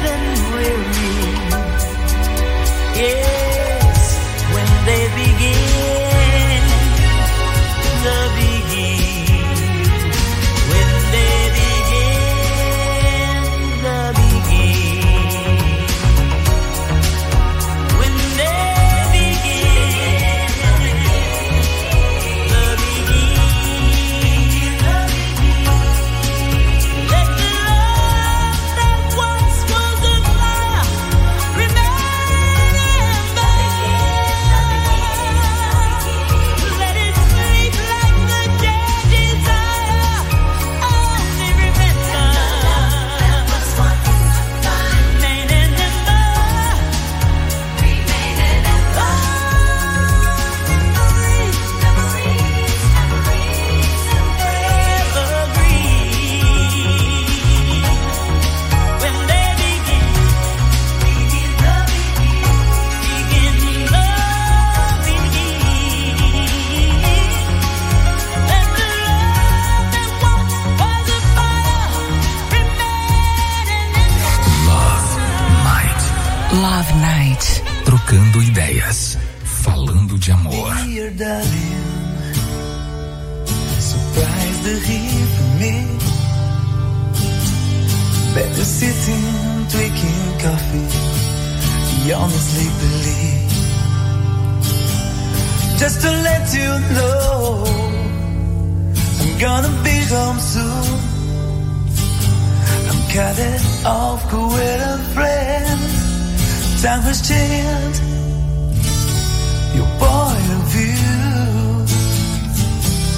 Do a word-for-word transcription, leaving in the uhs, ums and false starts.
than weary. Yes, when they begin, the begin. When they begin, the begin. When they begin, the begin. Let the love that once was a fire remember. Let it sleep like the dead desire. Only remember. Remain in the mud. Remain in the mud. Memories, memories, memories, evergreen. When they begin, begin the begin, begin the begin. Let the love that once was a fire remain in the Love Night. Love Night. Trocando ideias. Falando de amor. Dear darling, surprised to hear from me. Better sitting, drinking coffee, beyond sleepily. Just to let you know, I'm gonna be home soon. I'm cutting off with a friend. Time has changed,